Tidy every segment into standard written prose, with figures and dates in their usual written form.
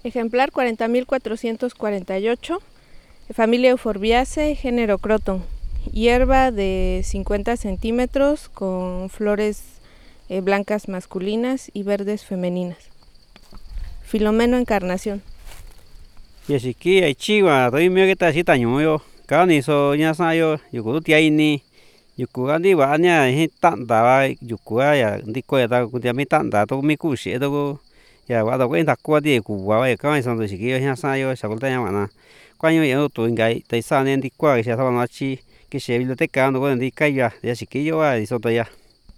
Ejemplar 40.448, familia Euphorbiaceae, género Croton. Hierba de 50 centímetros con flores blancas masculinas y verdes femeninas. Filomeno encarnación. Yashiki aichiwa toy mio que ta ñuyo kani so nya sayo yuku tia ini yuku ani wa nya hi tanda wa yuku ya ndiko ya ta ku tia mi tanda to mi ku she to ya wa da kuen ta kwa di ku wa ya ka son to shiki nya sayo sa ko ta nya wana kwa nyo ya to ngai tai sa ne ndi kwa ya sa na chi que she biblioteca ando con ndi kai ya shiki yo wa so to ya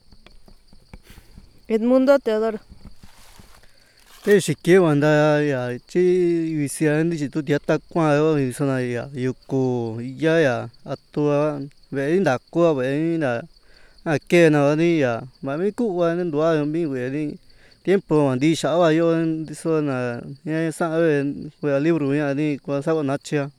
Edmundo Teodoro. Shiki wanda ya chi visia ndi chi tu tia ta kwa yo so na ya yuku ya atua ve nda kwa ve na que na ni ya ma mi ku wa ndo wa mi ve ni tiempo ndi sha wa yo so na ya sa ve libro ya ni kwa sa na chia.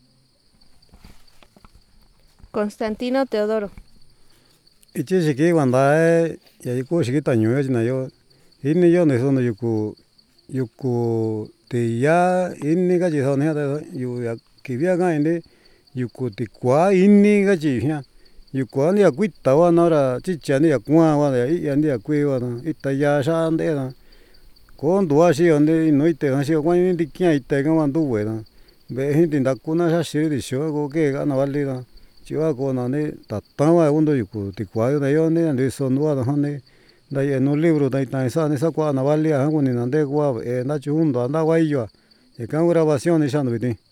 Constantino Teodoro. Ichi shiki wanda ya yuku shiki taño ya na yo ini yo ne so no yuku te ya ini ga ji so ne da yu ya ki bia ga inde yuku ti kwa ini ga ji ya yuku ni ya kuita wa na ra chi cha ni ya kwa wa ya ni ya kue wa na ita ya sha ande na ko ndo wa shi ande no ite ga shi kwa ni ndi kya ite ga wa ndu we na be hin ti nda ku na sha shi ri sho ko ke ga na wa li na chi wa ko na ne ta ta wa undo yuku ti kwa yo na yo ne ande so no wa na ne da ye no libro da ita sa ne sa kwa na va li a ko ni na de kwa na chu ndo anda wa yo e ka grabación ni sha no